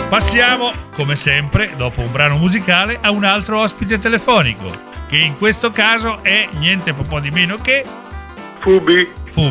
Passiamo, come sempre, dopo un brano musicale, a un altro ospite telefonico, che in questo caso è niente po' di meno che Fubi.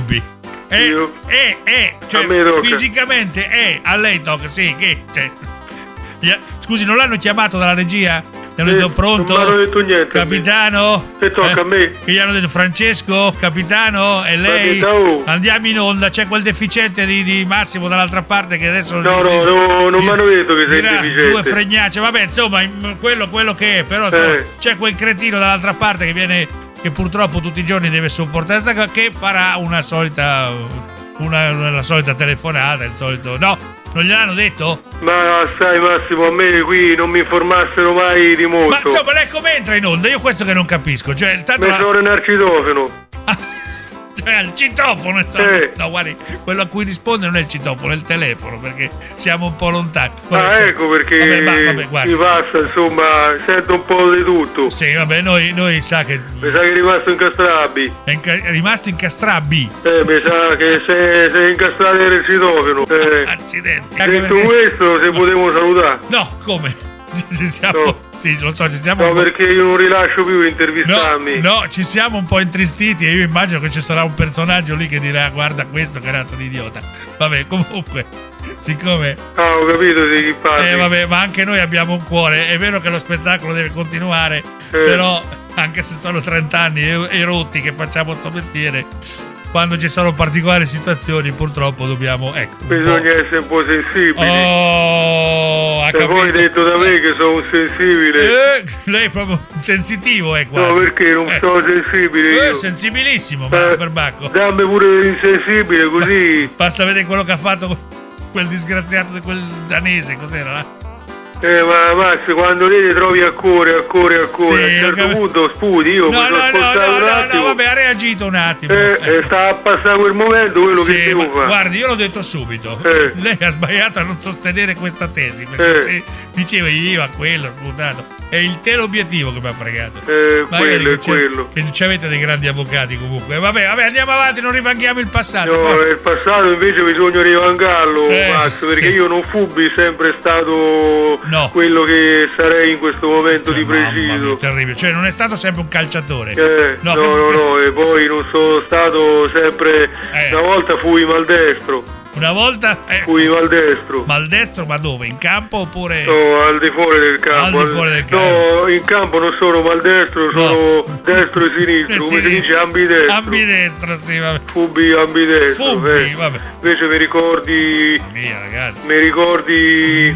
Cioè, fisicamente a lei tocca, sì, che... Cioè, scusi, non l'hanno chiamato dalla regia? Gli hanno detto pronto? Non mi hanno detto niente. Capitano? E tocca a me. Che gli hanno detto Francesco, capitano, e lei? Andiamo in onda, c'è quel deficiente di Massimo dall'altra parte che adesso... No, non mi hanno detto che sei deficiente. Due fregnacce, vabbè, insomma, quello che è, però insomma, c'è quel cretino dall'altra parte che viene, che purtroppo tutti i giorni deve sopportare sta cosa, che farà una solita la solita telefonata, il solito... No? Non gliel'hanno detto? Ma sai Massimo, a me qui non mi informassero mai di molto. Ma insomma, lei come entra in onda? Io questo che non capisco. Cioè, tanto sono nel citofono. Cioè, il citofono, insomma. No, guardi, quello a cui risponde non è il citofono, è il telefono, perché siamo un po' lontani. Ecco perché vabbè, mi passa, insomma, sento un po' di tutto. Sì, vabbè, noi sa che... Mi sa che è rimasto incastrabbi. È rimasto incastrabbi? Mi sa che sei incastrato nel citofono. Accidenti. Detto questo, se potevo salutare. No, come? Ci siamo, no. Sì, lo so, ci siamo. No, perché io non rilascio più intervistarmi. No, ci siamo un po' intristiti e io immagino che ci sarà un personaggio lì che dirà guarda questo che razza di idiota. Vabbè, comunque, siccome... ho capito di chi parli. Vabbè, ma anche noi abbiamo un cuore. È vero che lo spettacolo deve continuare, però anche se sono 30 anni e rotti che facciamo sto mestiere, quando ci sono particolari situazioni purtroppo dobbiamo, bisogna essere un po' sensibili. E poi hai detto da me che sono un sensibile. Lei è proprio sensitivo, quasi. No, perché non sono sensibile io. Sensibilissimo, per Bacco. Dammi pure l'insensibile così. Basta vedere quello che ha fatto quel disgraziato di quel danese, cos'era? Ma Max, quando lei trovi a cuore, a un certo punto sputi, io mi sono spostato un attimo. No, vabbè, ha reagito un attimo. Sta a passare quel momento quello che devo fare. Guardi, io l'ho detto subito. Lei ha sbagliato a non sostenere questa tesi, perché se diceva io a quello sputato. È il te l'obiettivo che mi ha fregato. Quello è quello. Che ci avete dei grandi avvocati comunque. Vabbè, andiamo avanti, non rivanghiamo il passato. No, il passato invece bisogna rivangarlo, Max, perché io non fubbi sempre stato quello che sarei in questo momento di preciso. Terribile, cioè non è stato sempre un calciatore. No, e poi non sono stato sempre... Una volta fui maldestro. Una volta fui maldestro. Maldestro, ma dove? In campo oppure? No, al di fuori del campo. No, in campo non sono maldestro, sono destro e sinistro, come si dice ambidestro. Ambidestro, sì, vabbè. Fubbi ambidestro. Vabbè. Invece mi ricordi. Mia, ragazzi. Mi ricordi?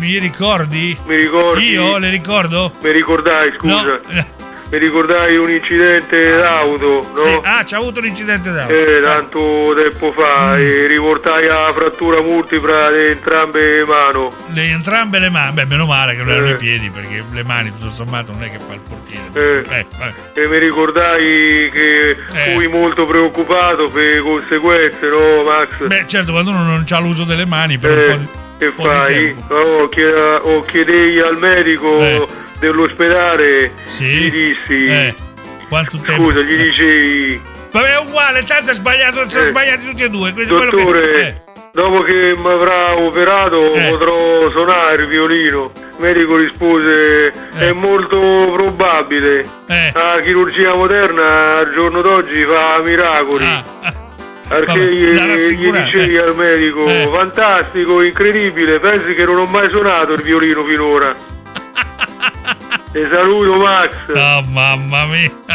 Mi ricordi? Io le ricordo? Mi ricordai, scusa. No. Mi ricordai un incidente d'auto, no? Sì, c'è avuto un incidente d'auto. Tanto tempo fa, e riportai a frattura multipla di entrambe le mani. Entrambe le mani? Beh, meno male che non erano i piedi, perché le mani tutto sommato non è che fa il portiere. E mi ricordai che fui molto preoccupato per le conseguenze, no Max? Beh, certo, quando uno non ha l'uso delle mani per un po' di tempo. Chiedei al medico dell'ospedale, gli dissi quanto tempo? Scusa, gli dicevi vabbè, è uguale, tanto è sbagliato, sono sbagliati tutti e due. Dottore, dopo che mi avrà operato potrò suonare il violino. Il medico rispose è molto probabile, la chirurgia moderna al giorno d'oggi fa miracoli. Perché gli dicevi al medico fantastico, incredibile, pensi che non ho mai suonato il violino finora. Ti saluto Max. Oh mamma mia.